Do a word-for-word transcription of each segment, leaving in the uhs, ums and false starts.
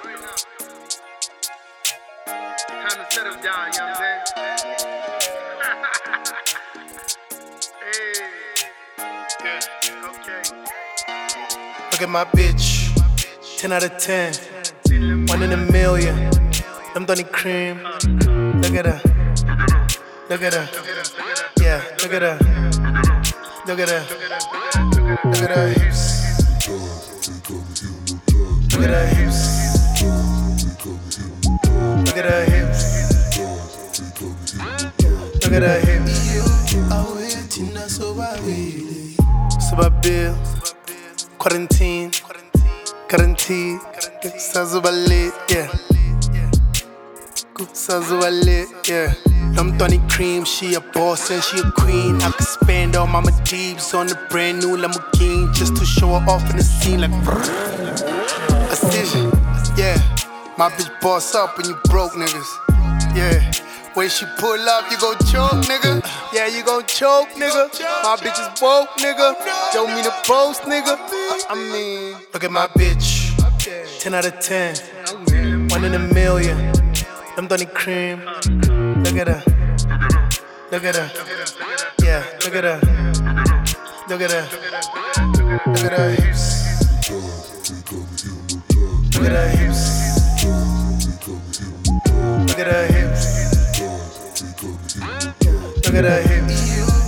Time to settle down, you know what I'm saying? Hey. Yeah, okay. Look at my bitch, ten out of ten, one in a million. I'm Donny Cream. Look at her, look at her, yeah, look at her, look at her, look at her hips, look at her hips, look at her hips, look at her hips. Subabil, quarantine, quarantine, Sazubalit, yeah. Sazubalit, yeah. I'm Donny Cream, she a boss and she a queen. I could spend all my deeps on the brand new Lamborghini just to show her off in the scene like Precision, yeah. My bitch boss up and you broke niggas, yeah. When she pull up, you gon' choke, nigga. Yeah, you gon' choke, nigga. My bitch is woke, nigga. Don't mean to boast, nigga. I mean, look at my bitch, ten out of ten, one in a million. I'm Donny Cream. Look at her, look at her, yeah, look at her, look at her, look at her hips, look at her hips, look at her hips. Look at her hips.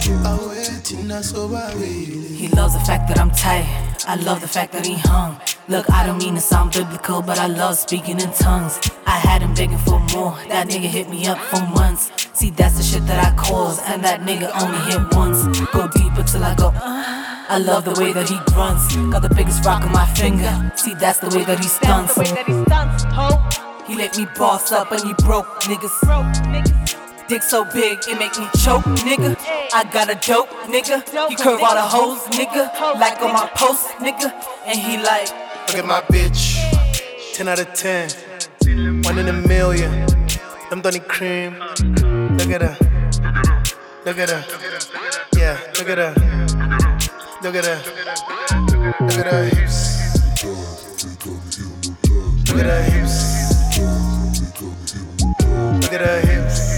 He loves the fact that I'm tight. I love the fact that he hung. Look, I don't mean to sound biblical, but I love speaking in tongues. I had him begging for more. That nigga hit me up for months. See, that's the shit that I cause, and that nigga only hit once. Go deeper till I go. Uh, I love the way that he grunts. Got the biggest rock on my finger. See, that's the way that he stunts. That's the way that he stunts, ho. He let me boss up and he broke niggas. Broke niggas. Dick so big, it make me choke, nigga. I got a dope, nigga. You curve all the hoes, nigga. Like on my post, nigga. And he like, look at my bitch, ten out of ten, one in a million. I'm Donny Cream. Look at her, look at her, yeah, look at her, look at her, look at her hips, look at her hips, look at her hips.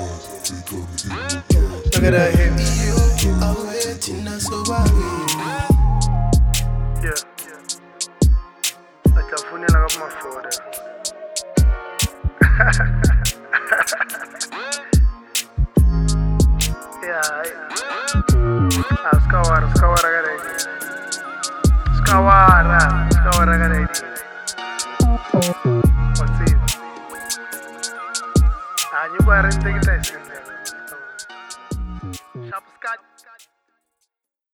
Look at her hips. Yeah. Achafunela kumafora. Yeah. Ah, skawara, skawara garedi. Skawara, skawara garedi. What's it? Ah, you go ahead and take it. Sharp Scott.